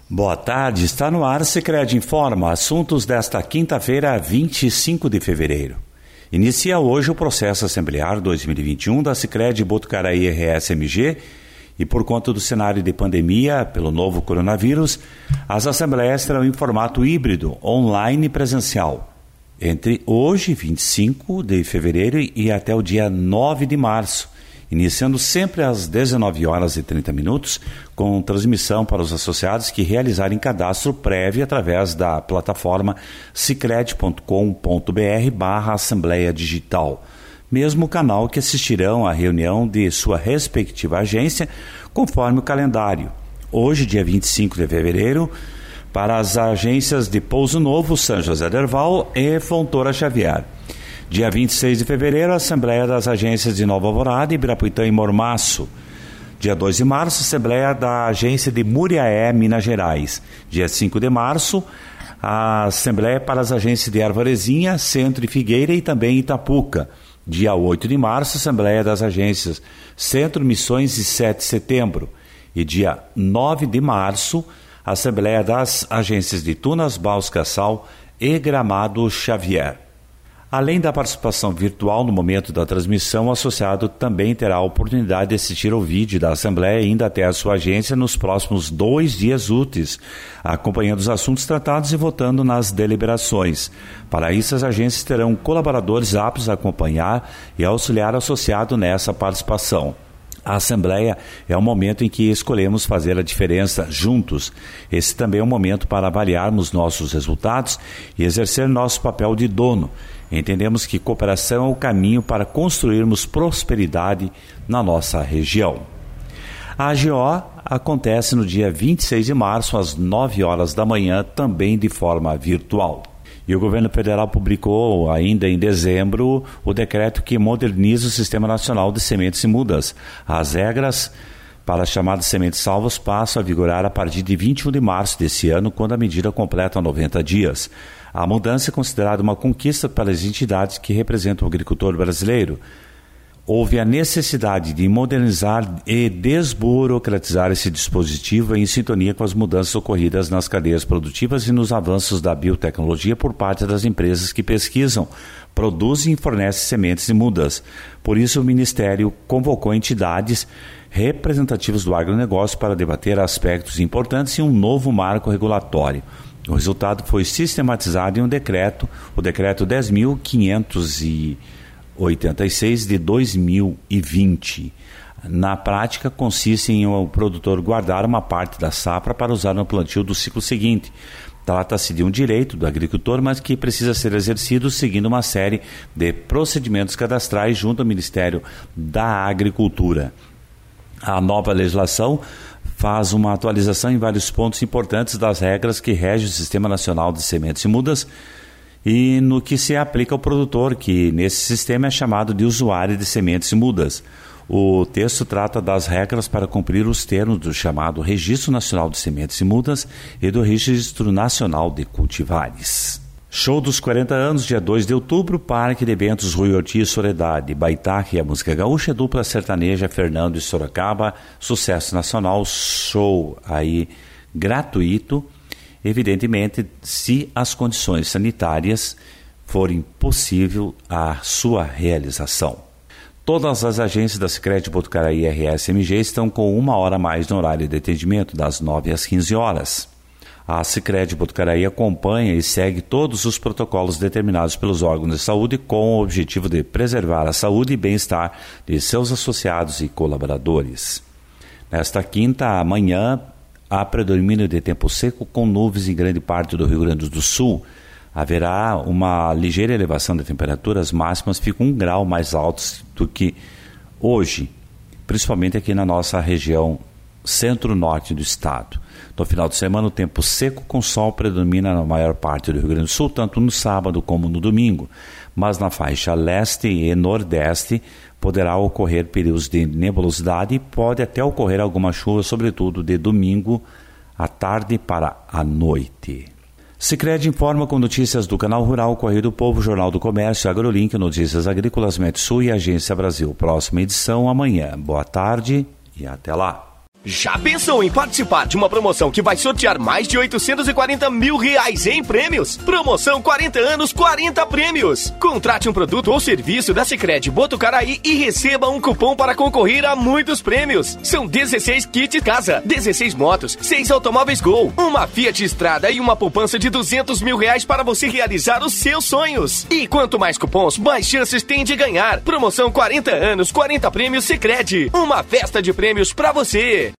Boa tarde, está no ar Sicredi Informa, assuntos desta quinta-feira, 25 de fevereiro. Inicia hoje o processo assemblear 2021 da Sicredi Botucaraí RS-MG e por conta do cenário de pandemia pelo novo coronavírus, as assembleias serão em formato híbrido, online e presencial, entre hoje, 25 de fevereiro e até o dia 9 de março. Iniciando sempre às 19 horas e 30 minutos, com transmissão para os associados que realizarem cadastro prévio através da plataforma sicredi.com.br/Assembleia Digital, mesmo canal que assistirão à reunião de sua respectiva agência, conforme o calendário. Hoje, dia 25 de fevereiro, para as agências de Pouso Novo, São José do Herval e Fontoura Xavier. Dia 26 de fevereiro, a Assembleia das Agências de Nova Alvorada, Ibirapuitã e Mormaço. Dia 2 de março, Assembleia da Agência de Muriaé, Minas Gerais. Dia 5 de março, a Assembleia para as Agências de Arvorezinha, Centro e Figueira e também Itapuca. Dia 8 de março, Assembleia das Agências Centro, Missões e 7 de setembro. E dia 9 de março, Assembleia das Agências de Tunas, Baus, Cassal e Gramado Xavier. Além da participação virtual no momento da transmissão, o associado também terá a oportunidade de assistir ao vídeo da Assembleia indo até a sua agência nos próximos 2 dias úteis, acompanhando os assuntos tratados e votando nas deliberações. Para isso, as agências terão colaboradores aptos a acompanhar e auxiliar o associado nessa participação. A Assembleia é o momento em que escolhemos fazer a diferença juntos. Esse também é um momento para avaliarmos nossos resultados e exercer nosso papel de dono. Entendemos que cooperação é o caminho para construirmos prosperidade na nossa região. A AGO acontece no dia 26 de março, às 9 horas da manhã, também de forma virtual. E o governo federal publicou ainda em dezembro o decreto que moderniza o Sistema Nacional de Sementes e Mudas. As regras para as chamadas sementes salvas passam a vigorar a partir de 21 de março desse ano, quando a medida completa 90 dias. A mudança é considerada uma conquista para as entidades que representam o agricultor brasileiro. Houve a necessidade de modernizar e desburocratizar esse dispositivo em sintonia com as mudanças ocorridas nas cadeias produtivas e nos avanços da biotecnologia por parte das empresas que pesquisam, produzem e fornecem sementes e mudas. Por isso, o Ministério convocou entidades representativas do agronegócio para debater aspectos importantes e um novo marco regulatório. O resultado foi sistematizado em um decreto, o Decreto 10.586 de 2020. Na prática, consiste em o produtor guardar uma parte da safra para usar no plantio do ciclo seguinte. Trata-se de um direito do agricultor, mas que precisa ser exercido seguindo uma série de procedimentos cadastrais junto ao Ministério da Agricultura. A nova legislação faz uma atualização em vários pontos importantes das regras que regem o Sistema Nacional de Sementes e Mudas e no que se aplica ao produtor, que nesse sistema é chamado de usuário de sementes e mudas. O texto trata das regras para cumprir os termos do chamado Registro Nacional de Sementes e Mudas e do Registro Nacional de Cultivares. Show dos 40 anos, dia 2 de outubro, Parque de Eventos Rui Ortiz, Soledade, Baitaque e a música gaúcha, dupla sertaneja Fernando e Sorocaba, sucesso nacional, show aí gratuito, evidentemente, se as condições sanitárias forem possível a sua realização. Todas as agências da Sicredi Botucaraí RS-MG estão com 1 hora a mais no horário de atendimento, das 9 às 15 horas. A Sicredi Botucaraí acompanha e segue todos os protocolos determinados pelos órgãos de saúde com o objetivo de preservar a saúde e bem-estar de seus associados e colaboradores. Nesta quinta, amanhã, há predomínio de tempo seco com nuvens em grande parte do Rio Grande do Sul. Haverá uma ligeira elevação de temperaturas máximas, ficam 1 grau mais altos do que hoje, principalmente aqui na nossa região centro-norte do estado. No final de semana, o tempo seco com sol predomina na maior parte do Rio Grande do Sul, tanto no sábado como no domingo. Mas na faixa leste e nordeste poderá ocorrer períodos de nebulosidade e pode até ocorrer alguma chuva, sobretudo de domingo à tarde para a noite. Sicredi informa com notícias do Canal Rural, Correio do Povo, Jornal do Comércio, AgroLink, Notícias Agrícolas, Metsul e Agência Brasil. Próxima edição amanhã. Boa tarde e até lá. Já pensou em participar de uma promoção que vai sortear mais de 840 mil reais em prêmios? Promoção 40 anos, 40 prêmios. Contrate um produto ou serviço da Sicredi Botucaraí e receba um cupom para concorrer a muitos prêmios. São 16 kits casa, 16 motos, 6 automóveis Gol, uma Fiat Strada e uma poupança de 200 mil reais para você realizar os seus sonhos. E quanto mais cupons, mais chances tem de ganhar. Promoção 40 anos, 40 prêmios Sicredi. Uma festa de prêmios para você.